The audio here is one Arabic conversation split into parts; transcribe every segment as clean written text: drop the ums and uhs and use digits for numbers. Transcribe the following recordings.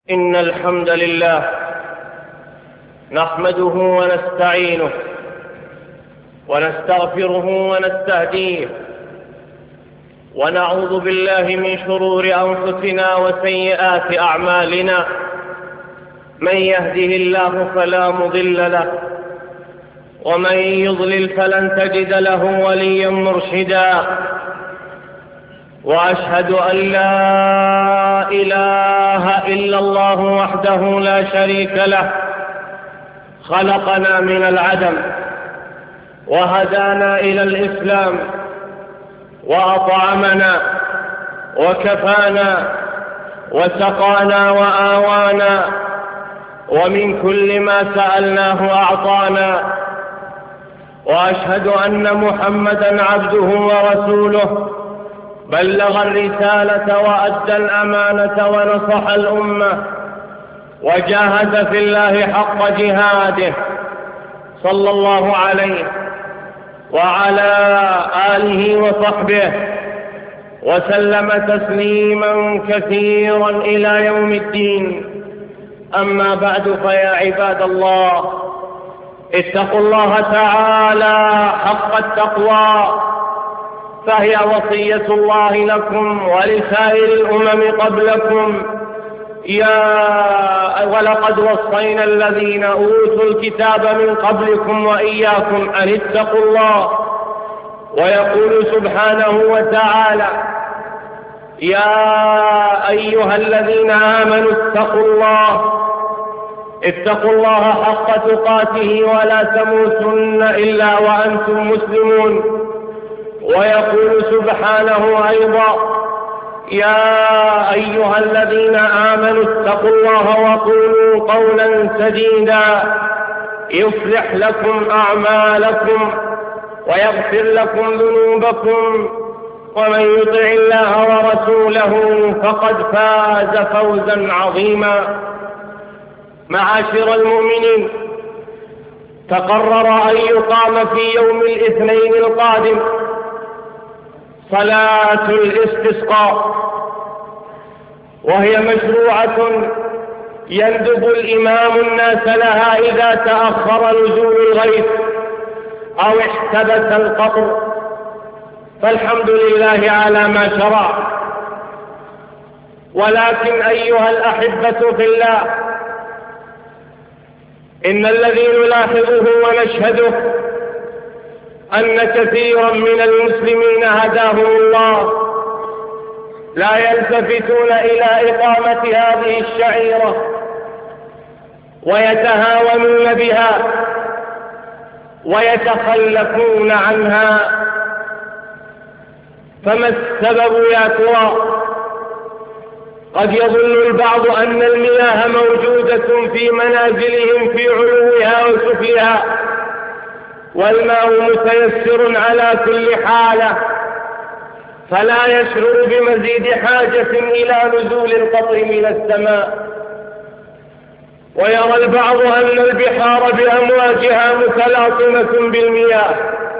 إن الحمد لله نحمده ونستعينه ونستغفره ونستهديه ونعوذ بالله من شرور أنفسنا وسيئات أعمالنا. من يهده الله فلا مضل له ومن يضلل فلن تجد له وليا مرشدا. وأشهد أن لا إله إلا الله وحده لا شريك له خلقنا من العدم وهدانا إلى الإسلام وأطعمنا وكفانا وسقانا وآوانا ومن كل ما سألناه أعطانا. وأشهد أن محمدا عبده ورسوله بلغ الرسالة وأدى الأمانة ونصح الأمة وجاهد في الله حق جهاده صلى الله عليه وعلى آله وصحبه وسلم تسليما كثيرا إلى يوم الدين. أما بعد، فيا عباد الله، اتقوا الله تعالى حق التقوى، فهي وصية الله لكم ولسائر الأمم قبلكم. ولقد وصينا الذين أوتوا الكتاب من قبلكم وإياكم أن اتقوا الله. ويقول سبحانه وتعالى: يا أيها الذين آمنوا اتقوا الله حق تقاته ولا تموتن إلا وأنتم مسلمون. ويقول سبحانه أيضا: يا أيها الذين آمنوا اتقوا الله وقولوا قولا سديدا يصلح لكم أعمالكم ويغفر لكم ذنوبكم، ومن يطع الله ورسوله فقد فاز فوزا عظيما. معاشر المؤمنين، تقرر أن يقام في يوم الاثنين القادم صلاة الاستسقاء، وهي مشروعة يندب الإمام الناس لها إذا تأخر نزول الغيث أو احتبس القطر، فالحمد لله على ما شرع. ولكن أيها الأحبة في الله، إن الذي نلاحظه ونشهده أن كثيرا من المسلمين هداهم الله لا يلتفتون إلى إقامة هذه الشعيرة ويتهاونون بها ويتخلفون عنها. فما السبب يا ترى؟ قد يظن البعض أن المياه موجودة في منازلهم في علوها وسفلها، والماء متيسر على كل حالة، فلا يشعر بمزيد حاجة إلى نزول القطر من السماء. ويرى البعض أن البحار بأمواجها متلاطمة بالمياه،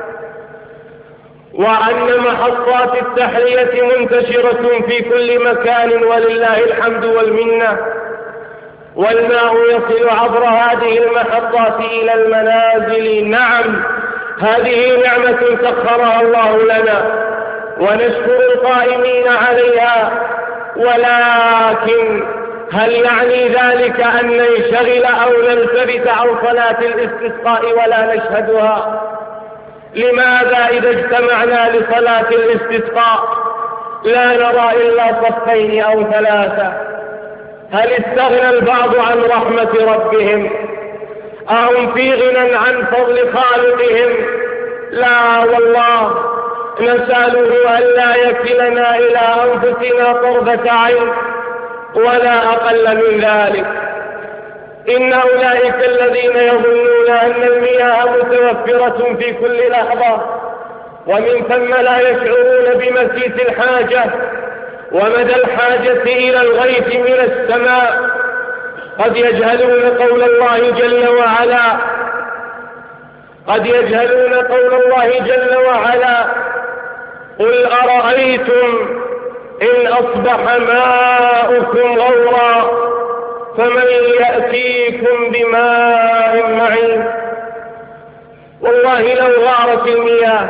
وأن محطات التحلية منتشرة في كل مكان، ولله الحمد والمنة، والماء يصل عبر هذه المحطات إلى المنازل. نعم، هذه نعمة سخرها الله لنا ونشكر القائمين عليها، ولكن هل يعني ذلك أن ننشغل أو نلتفت عن صلاة الاستسقاء ولا نشهدها؟ لماذا إذا اجتمعنا لصلاة الاستسقاء لا نرى إلا صفين أو ثلاثة؟ هل استغنى البعض عن رحمة ربهم؟ أهم في غنى عن فضل خالقهم؟ لا والله، نسأله ألا يكلنا إلى أنفسنا طرفة عين ولا أقل من ذلك. إن أولئك الذين يظنون أن المياه متوفرة في كل لحظة، ومن ثم لا يشعرون بمسيس الحاجة ومدى الحاجة إلى الغيث من السماء، قد يجهلون قول الله جل وعلا: قل أرأيتم إن أصبح ماؤكم غورا فمن يأتيكم بماء معين. والله لو غارت المياه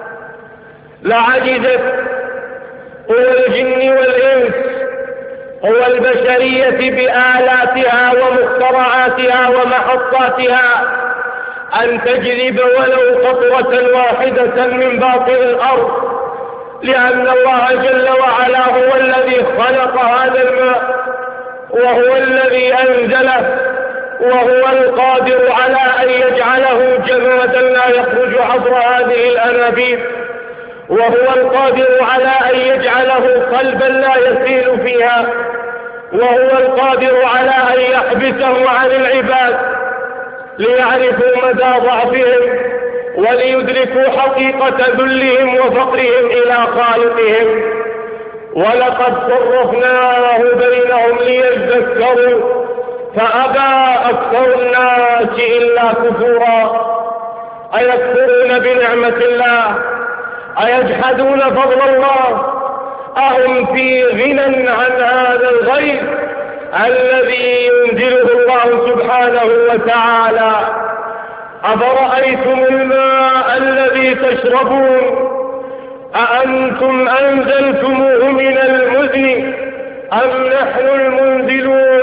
لعجزت قوى الجن والإنس قوى البشرية بآلاتها ومخترعاتها ومحطاتها أن تجذب ولو قطرة واحدة من باطن الأرض، لأن الله جل وعلا هو الذي خلق هذا الماء وهو الذي أنزله، وهو القادر على أن يجعله جمادا لا يخرج عبر هذه الأنابيب، وهو القادر على أن يجعله قلبا لا يسيل فيها، وهو القادر على أن يحبسه عن العباد ليعرفوا مدى ضعفهم وليدركوا حقيقة ذلهم وفقرهم إلى خالقهم. ولقد صرفناه بينهم ليذكروا فأبى أكثر الناس إلا كفورا. أيكفرون بنعمة الله؟ أيجحدون فضل الله؟ أهم في غنى عن هذا الغيث الذي ينزله الله سبحانه وتعالى؟ أفرأيتم الماء الذي تشربون أأنتم أنزلتموه من المزن أم نحن المنزلون؟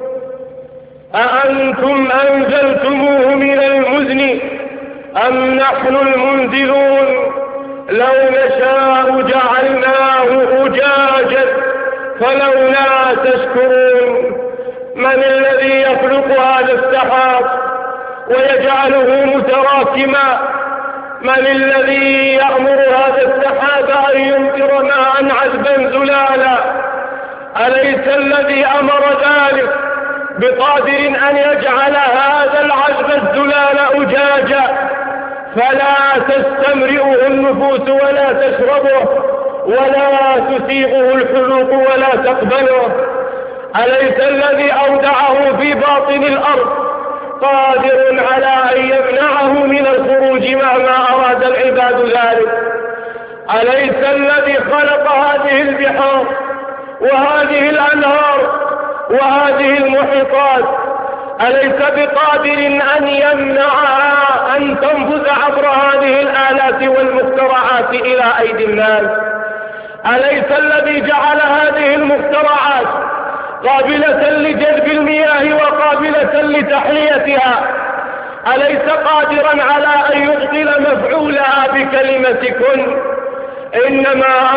أأنتم أنزلتموه من المزن أم نحن المنزلون؟ لو نشاء جعلناه أجاجا فلولا تشكرون. من الذي يخلق هذا السحاب ويجعله متراكما؟ من الذي يأمر هذا السحاب أن يمطر ماء عذبا زلالا؟ أليس الذي أمر ذلك بقادر أن يجعل هذا العذب الزلال أجاجا فلا تستمرئه النفوس ولا تشربه ولا تسيغه الحلوق ولا تقبله؟ أليس الذي أودعه في باطن الأرض قادر على أن يمنعه من الخروج مهما أراد العباد ذلك؟ أليس الذي خلق هذه البحار وهذه الأنهار وهذه المحيطات أليس بقادر أن يمنعها أن تنفذ عبر هذه الآلات والمخترعات إلى أيدي الناس؟ أليس الذي جعل هذه المخترعات قابلة لجذب المياه وقابلة لتحليتها أليس قادرا على أن يبطل مفعولها بكلمة كن؟ إنما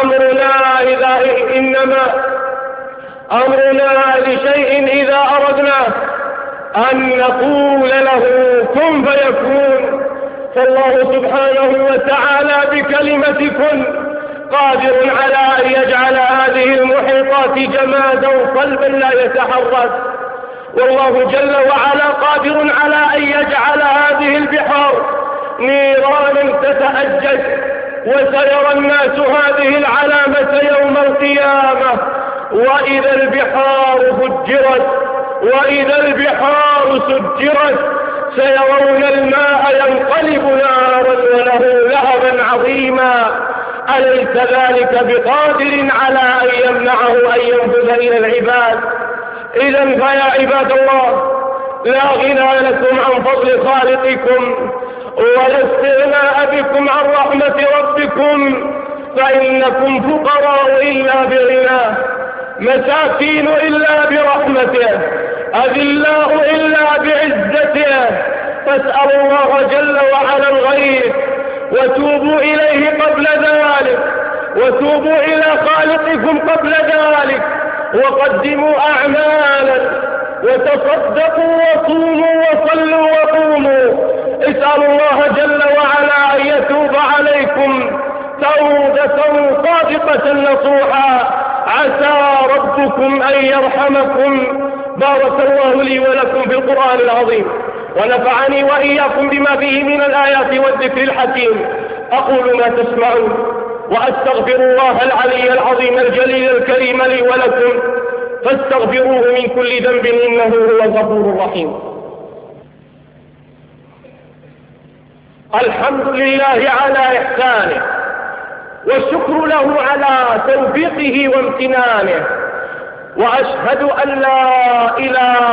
أمرنا لشيء إذا أردنا أن نقول له كن فيكون. فالله سبحانه وتعالى بكلمة كن قادر على أن يجعل هذه المحيطات جمادا صلبا لا يتحرك، والله جل وعلا قادر على أن يجعل هذه البحار نيرانا تتأجج، وسيرى الناس هذه العلامة يوم القيامة. وإذا البحار فجرت وإذا البحار سجرت سيرون الماء ينقلب نارا وله لهبا عظيما. أليس ذلك بقادر على أن يمنعه أن ينفذ إلى العباد؟ إذا فيا عباد الله، لا غنى لكم عن فضل خالقكم ولا استغناء بكم عن رحمة ربكم، فإنكم فقراء إلا بغناه، مساكين إلا برحمته، أذلاء إلا بعزته. فاسألوا الله جل وعلا الغيث وتوبوا إليه قبل ذلك، وتوبوا إلى خالقكم قبل ذلك، وقدموا أعمالا وتصدقوا وصوموا وصلوا وقوموا. اسألوا الله جل وعلا أن يتوب عليكم توبة صادقة نصوحا، عسى ربكم أن يرحمكم. بارك الله لي ولكم في القرآن العظيم، ونفعني وإياكم بما فيه من الآيات والذكر الحكيم. أقول ما تسمعون، وأستغفر الله العلي العظيم الجليل الكريم لي ولكم، فاستغفروه من كل ذنب إنه هو الغفور الرحيم. الحمد لله على إحسانه، والشكر له على توفيقه وامتنانه، وأشهد أن لا إله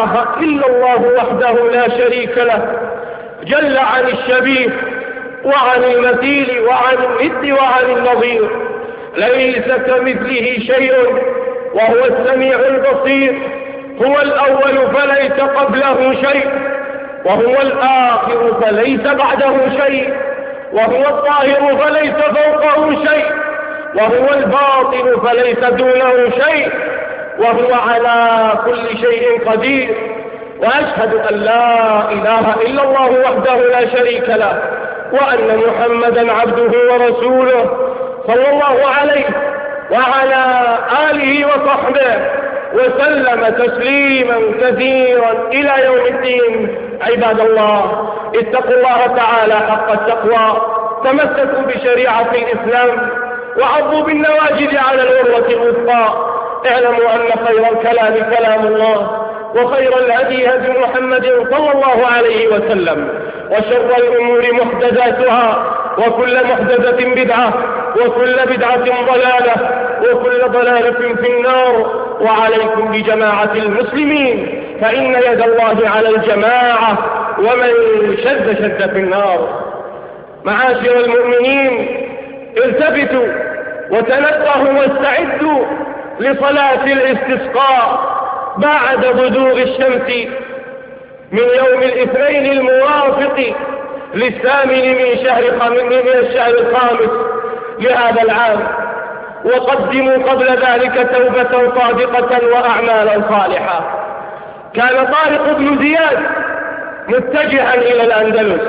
إله إلا الله وحده لا شريك له، جل عن الشبيه وعن المثيل وعن الند وعن النظير، ليس كمثله شيء وهو السميع البصير. هو الأول فليس قبله شيء، وهو الآخر فليس بعده شيء، وهو الظاهر فليس فوقه شيء، وهو الباطن فليس دونه شيء، وهو على كل شيء قدير. وأشهد أن لا إله إلا الله وحده لا شريك له، وأن محمدا عبده ورسوله صلى الله عليه وعلى آله وصحبه وسلم تسليما كثيرا إلى يوم الدين. عباد الله، اتقوا الله تعالى حق التقوى، تمسكوا بشريعة الإسلام وعضوا بالنواجذ على العروة الوثقى. اعلموا أن خير الكلام كلام الله، وخير الهدي هدي محمد صلى الله عليه وسلم، وشر الأمور محدثاتها، وكل محدثة بدعة، وكل بدعة ضلالة، وكل ضلالة في النار. وعليكم بجماعة المسلمين، فإن يد الله على الجماعة، ومن شد في النار. معاشر المؤمنين، التفتوا وتنقهوا واستعدوا لصلاة الاستسقاء بعد بزوغ الشمس من يوم الاثنين الموافق للثامن من الشهر الخامس لهذا العام. وقدموا قبل ذلك توبة صادقة وأعمالا صالحة. كان طارق بن زياد متجها إلى الأندلس،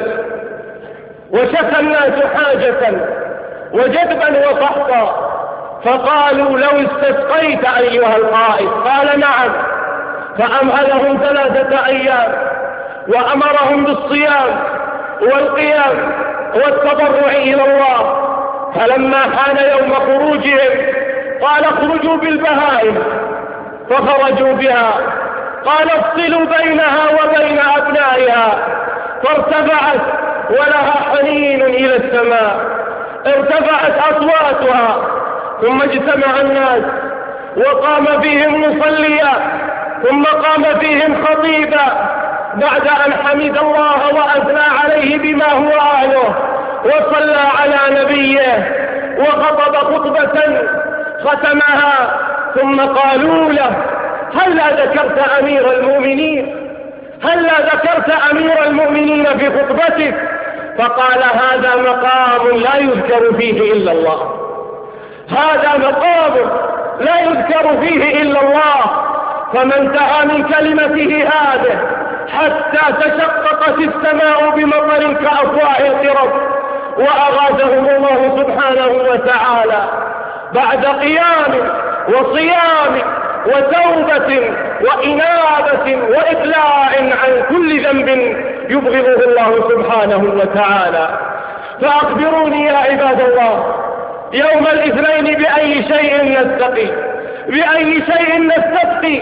وشكى الناس حاجة وجدبا وقحطا، فقالوا: لو استسقيت أيها القائد. قال: نعم. فأمهلهم 3 أيام، وأمرهم بالصيام والقيام والتضرع إلى الله. فلما حان يوم خروجهم قال: اخرجوا بالبهائم، فخرجوا بها. قال: افصلوا بينها وبين أبنائها، فارتفعت ولها حنين إلى السماء، ارتفعت أصواتها. ثم اجتمع الناس وقام فيهم مصليا، ثم قام فيهم خطيبا بعد أن حمد الله وأثنى عليه بما هو أهله، وصلى على نبيه وخطب خطبة ختمها. ثم قالوا له: هلا ذكرت أمير المؤمنين؟ هلا ذكرت أمير المؤمنين في خطبتك؟ فقال: هذا مقام لا يذكر فيه إلا الله، هذا مقام لا يذكر فيه إلا الله. فما انتهى من كلمته هذه حتى تشققت السماء بمطر كأفواه القرب، وأغاثهم الله سبحانه وتعالى بعد قيام وصيام وتوبة وإنابة وإقلاع عن كل ذنب يبغضه الله سبحانه وتعالى. فأخبروني يا عباد الله، يوم الاثنين بأي شيء نستقي؟ بأي شيء نستسقي؟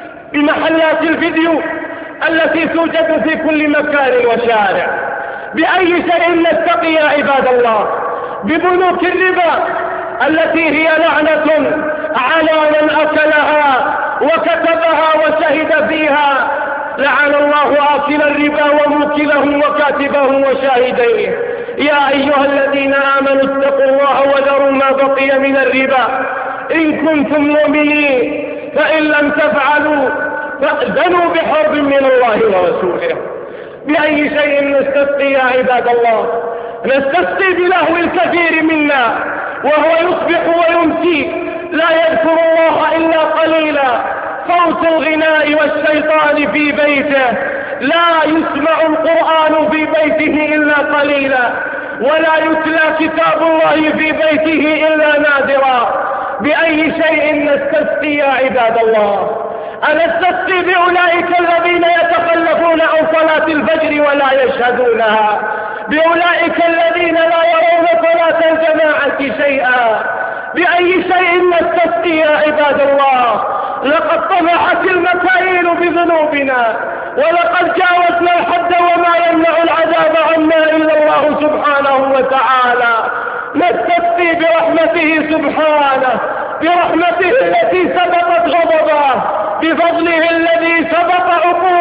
بمحلات الفيديو التي توجد في كل مكان وشارع. بأي شيء نستقي يا عباد الله؟ ببنوك الربا التي هي لعنة على من أكلها وكتبها وشهد فيها. لعن الله آكل الربا وموكله وكاتبه وشاهديه. يا أيها الذين آمنوا اتقوا الله وذروا ما بقي من الربا إن كنتم مؤمنين، فإن لم تفعلوا فأذنوا بحرب من الله ورسوله. بأي شيء نستسقي يا عباد الله؟ نستسقي بلهو الكثير منا، وهو يصبح ويمسي لا يذكر الله إلا قليلا. صوت الغناء والشيطان في بيته، لا يسمع القرآن في بيته إلا قليلا، ولا يتلى كتاب الله في بيته إلا نادرا. بأي شيء نستسقي يا عباد الله؟ أنستسقي بأولئك الذين يتخلفون عن صلاة الفجر ولا يشهدونها، بأولئك الذين لا يرون صلاة الجماعة شيئا. بأي شيء نستسقي يا عباد الله؟ لقد طمحت المكاين بذنوبنا، ولقد جاوزنا الحد، وما يمنع العذاب عنا إلا الله سبحانه وتعالى. نستسقي برحمته سبحانه، برحمته التي سبقت غضبه، بفضله الذي سبق عقوبته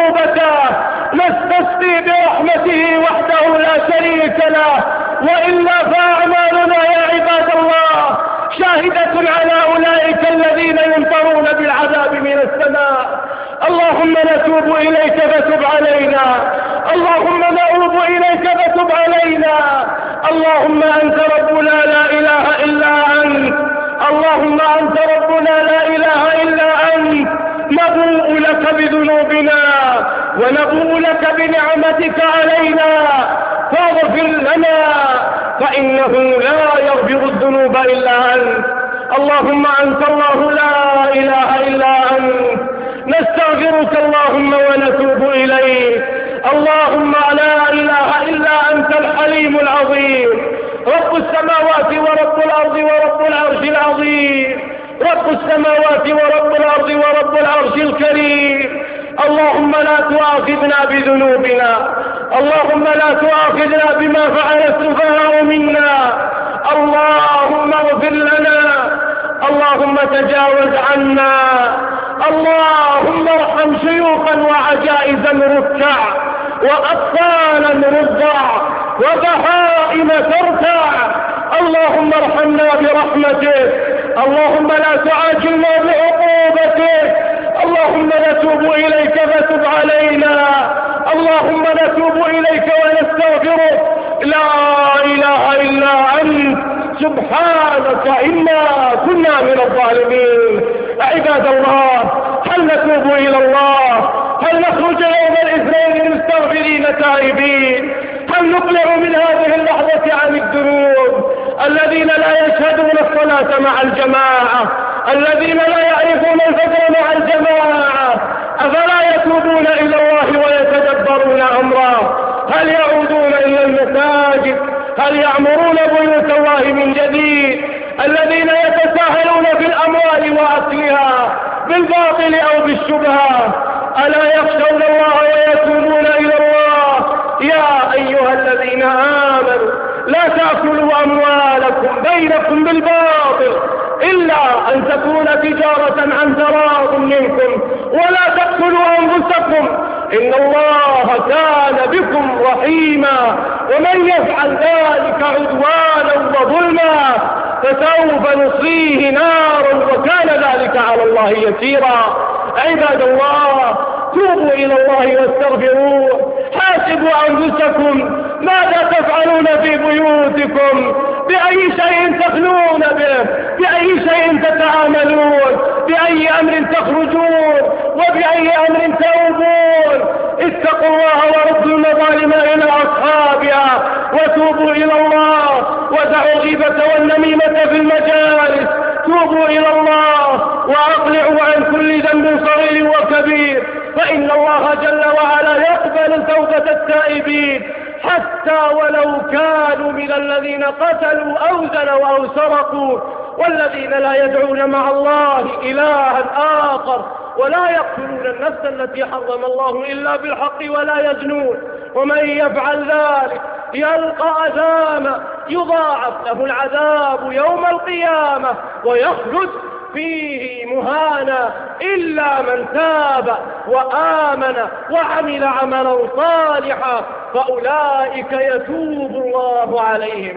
وإلا فأعمالنا يا عباد الله شاهدة على أولئك الذين يمطرون بالعذاب من السماء. اللهم نتوب إليك فتب علينا، اللهم نعوذ إليك فتب علينا. اللهم أنت ربنا لا إله إلا أنت، اللهم أنت ربنا لا إله إلا أنت. نبوء لك بذنوبنا ونبوء لك بنعمتك علينا فاغفر لنا فإنه لا يغفر الذنوب إلا أنت. اللهم أنت الله لا إله إلا أنت، نستغفرك اللهم ونتوب إليك. اللهم لا إله إلا أنت الحليم العظيم، رب السماوات ورب الأرض ورب العرش العظيم، رب السماوات ورب الأرض ورب العرش الكريم. اللهم لا تؤاخذنا بذنوبنا، اللهم لا تؤاخذنا بما فعل السفهاء منا. اللهم اغفر لنا، اللهم تجاوز عنا، اللهم ارحم شيوخا وعجائزا ركع وأطفالا رضع وبهائم ترتع. اللهم ارحمنا برحمتك، اللهم لا تعاجلنا بعقوبتك. اللهم نتوب إليك فتب علينا، اللهم نتوب إليك ونستغفرك. لا إله إلا أنت سبحانك إنا كنا من الظالمين. عباد الله، هل نتوب إلى الله؟ هل نخرج يوم الاثنين مستغفرين تائبين؟ هل نقلع من هذه اللحظة عن الذنوب؟ الذين لا يشهدون الصلاة مع الجماعة، الذين لا يعرفون الفجر مع الجماعة، أفلا يتوبون إلى الله ويتدبرون أمره؟ هل يعودون إلى المساجد؟ هل يعمرون بيوت الله من جديد؟ الذين يتساهلون في الأموال وأكلها بالباطل أو بالشبهة، ألا يخشون الله ويتوبون إلى الله؟ يا أيها الذين آمنوا لا تأكلوا أموالكم بينكم بالباطل إلا أن تكون تجارة عن تراض منكم، ولا تقتلوا أنفسكم إن الله كان بكم رحيما. ومن يفعل ذلك عدوانا وظلما فسوف نصليه نارا وكان ذلك على الله يسيرا. عباد الله، توبوا إلى الله واستغفروه، حاسبوا أنفسكم ماذا تفعلون في بيوتكم، بأي شيء تخلون به، بأي شيء تتعاملون، بأي أمر تخرجون وبأي أمر توبون. اتقوا الله وردوا المظالم إلى أصحابها وتوبوا إلى الله، ودعوا الغيبة والنميمة في المجالس. توبوا إلى الله وأقلعوا عن كل ذنب صغير وكبير، فإن الله جل وعلا يقبل توبة التائبين حتى ولو كانوا من الذين قتلوا أو زنوا أو سرقوا، والذين لا يدعون مع الله إلها آخر، ولا يقتلون النفس التي حرم الله إلا بالحق ولا يزنون، ومن يفعل ذلك يلقى أثاما يضاعف له العذاب يوم القيامة ويخلد فيه مهانا إلا من تاب وآمن وعمل عملا صالحا فأولئك يتوب الله عليهم.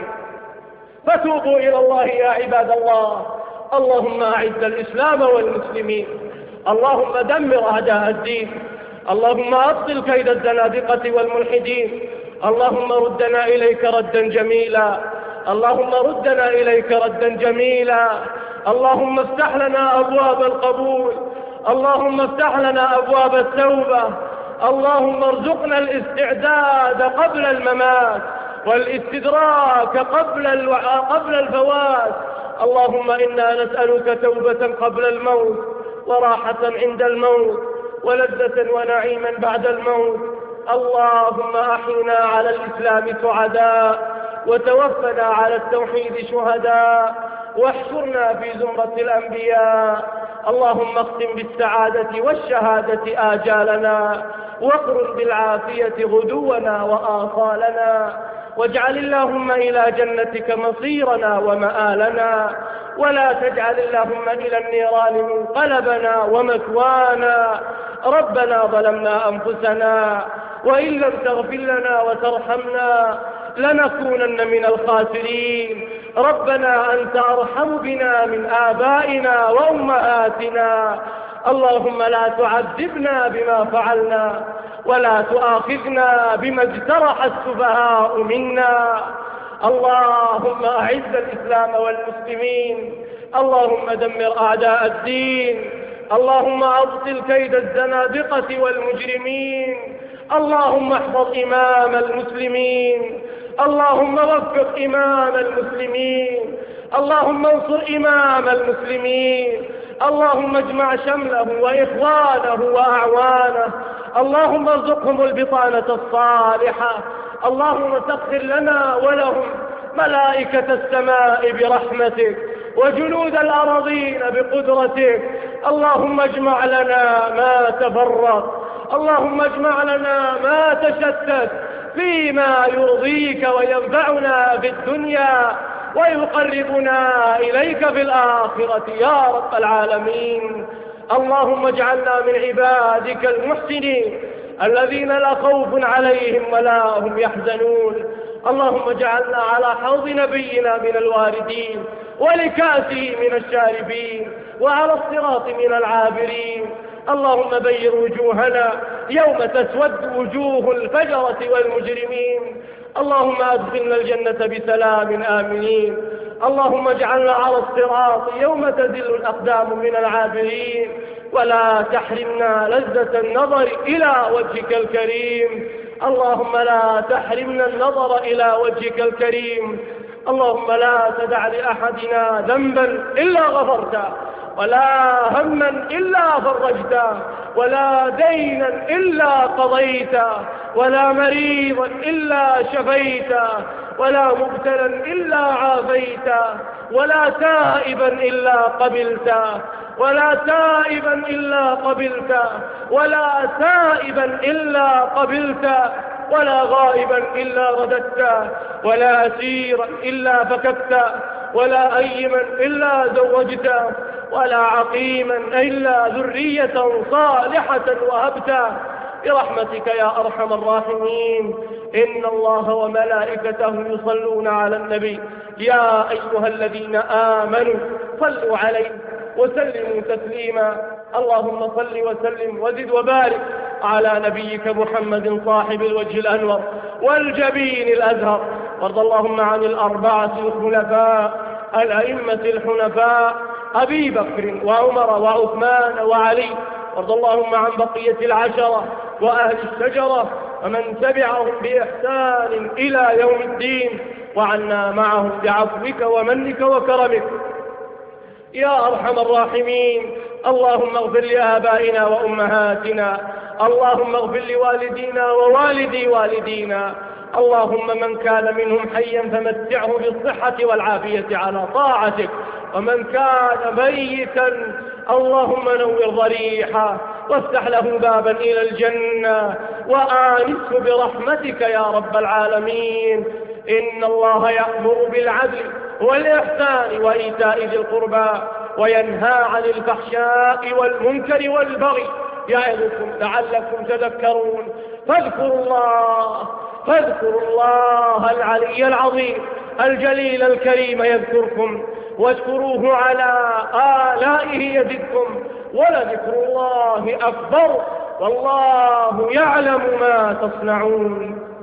فتوبوا إلى الله يا عباد الله. اللهم أعز الإسلام والمسلمين، اللهم دمر أعداء الدين، اللهم أبطل كيد الزنادقة والملحدين، اللهم ردنا إليك ردا جميلا، اللهم ردنا إليك ردا جميلا. اللهم افتح لنا أبواب القبول، اللهم افتح لنا أبواب التوبة، اللهم ارزقنا الاستعداد قبل الممات والاستدراك قبل الفوات. اللهم إنا نسألك توبة قبل الموت، وراحة عند الموت، ولذة ونعيما بعد الموت. اللهم أحينا على الإسلام سعداء، وتوفنا على التوحيد شهداء، واحشرنا في زمرة الأنبياء. اللهم اختم بالسعادة والشهادة آجالنا، واقرن بالعافية غدونا وآصالنا، واجعل اللهم إلى جنتك مصيرنا ومآلنا، ولا تجعل اللهم إلى النيران منقلبنا ومثوانا. ربنا ظلمنا أنفسنا وإن لم تغفر لنا وترحمنا لنكونن من الخاسرين. ربنا أنت أرحم بنا من آبائنا وأمهاتنا. اللهم لا تعذبنا بما فعلنا ولا تؤاخذنا بما اجترح السفهاء منا. اللهم أعز الإسلام والمسلمين. اللهم دمر أعداء الدين. اللهم أبطل كيد الزنادقة والمجرمين. اللهم احفظ إمام المسلمين. اللهم وفق إمام المسلمين. اللهم انصر إمام المسلمين. اللهم اجمع شمله وإخوانه وأعوانه. اللهم ارزقهم البطانة الصالحة. اللهم سخر لنا ولهم ملائكة السماء برحمتك وجنود الأراضين بقدرتك. اللهم اجمع لنا ما تفرق. اللهم اجمع لنا ما تشتت فيما يرضيك وينفعنا في الدنيا ويقربنا إليك في الآخرة يا رب العالمين. اللهم اجعلنا من عبادك المحسنين الذين لا خوف عليهم ولا هم يحزنون. اللهم اجعلنا على حوض نبينا من الواردين ولكأسه من الشاربين وعلى الصراط من العابرين. اللهم بيض وجوهنا يوم تسود وجوه الفجرة والمجرمين. اللهم أدخلنا الجنة بسلام آمنين. اللهم اجعلنا على الصراط يوم تزل الأقدام من العابرين. ولا تحرمنا لذة النظر إلى وجهك الكريم. اللهم لا تحرمنا النظر إلى وجهك الكريم. اللهم لا تدع لأحدنا ذنبا إلا غفرته ولا هما إلا فرجته ولا دينا إلا قضيته ولا مريضا إلا شفيته ولا مبتلا إلا عافيته ولا تائبا إلا قبلته ولا تائبا إلا قبلته ولا تائبا إلا قبلته ولا غائبا إلا رددته ولا أسيرا إلا فككته ولا أيما إلا زوجته ولا عقيما إلا ذرية صالحة وهبته برحمتك يا أرحم الراحمين. إن الله وملائكته يصلون على النبي يا أيها الذين آمنوا صلوا عليه وسلموا تسليما. اللهم صل وسلم وزد وبارك على نبيك محمد صاحب الوجه الأنور والجبين الأزهر. وارض اللهم عن الأربعة الخلفاء الأئمة الحنفاء أبي بكر وعمر وعثمان وعلي. وارض اللهم عن بقية العشرة وأهل الشجرة ومن تبعهم بإحسان إلى يوم الدين وعنا معهم بعفوك ومنك وكرمك يا أرحم الراحمين. اللهم اغفر لآبائنا وأمهاتنا. اللهم اغفر لوالدينا ووالدي والدينا. اللهم من كان منهم حيا فمتعه بالصحة والعافية على طاعتك. ومن كان ميتا اللهم نور ضريحه وافتح له بابا إلى الجنة وآنسه برحمتك يا رب العالمين. إن الله يأمر بالعدل والإحسان وإيتاء ذي القربى وينهى عن الفحشاء والمنكر والبغي يعظكم لعلكم تذكرون. فاذكروا الله العلي العظيم الجليل الكريم يذكركم واشكروه على آلائه يزدكم ولذكر الله أكبر والله يعلم ما تصنعون.